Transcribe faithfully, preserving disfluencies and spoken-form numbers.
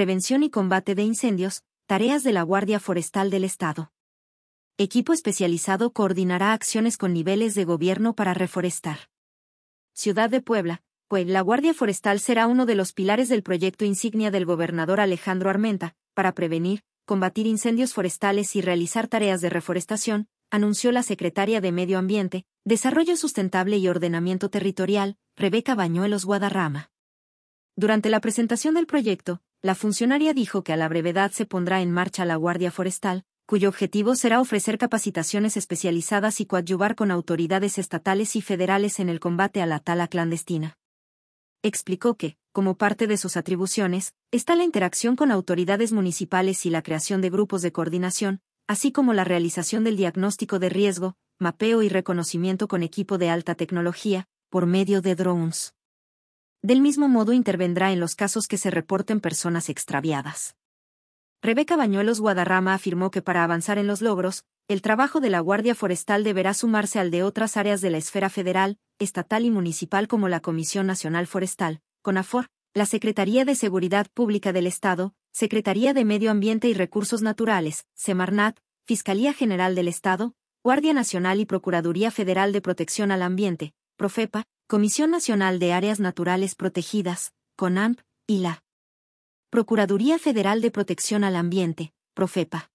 prevención y combate de incendios, tareas de la Guardia Forestal del Estado. Equipo especializado coordinará acciones con niveles de gobierno para reforestar. Ciudad de Puebla, pues la Guardia Forestal será uno de los pilares del proyecto insignia del gobernador Alejandro Armenta, para prevenir, combatir incendios forestales y realizar tareas de reforestación, anunció la secretaria de Medio Ambiente, Desarrollo Sustentable y Ordenamiento Territorial, Rebeca Bañuelos Guadarrama. Durante la presentación del proyecto, la funcionaria dijo que a la brevedad se pondrá en marcha la Guardia Forestal, cuyo objetivo será ofrecer capacitaciones especializadas y coadyuvar con autoridades estatales y federales en el combate a la tala clandestina. Explicó que, como parte de sus atribuciones, está la interacción con autoridades municipales y la creación de grupos de coordinación, así como la realización del diagnóstico de riesgo, mapeo y reconocimiento con equipo de alta tecnología, por medio de drones. Del mismo modo intervendrá en los casos que se reporten personas extraviadas. Rebeca Bañuelos Guadarrama afirmó que para avanzar en los logros, el trabajo de la Guardia Forestal deberá sumarse al de otras áreas de la esfera federal, estatal y municipal como la Comisión Nacional Forestal, CONAFOR, la Secretaría de Seguridad Pública del Estado, Secretaría de Medio Ambiente y Recursos Naturales, Semarnat, Fiscalía General del Estado, Guardia Nacional y Procuraduría Federal de Protección al Ambiente, Profepa, Comisión Nacional de Áreas Naturales Protegidas, CONAMP, y la Procuraduría Federal de Protección al Ambiente, Profepa.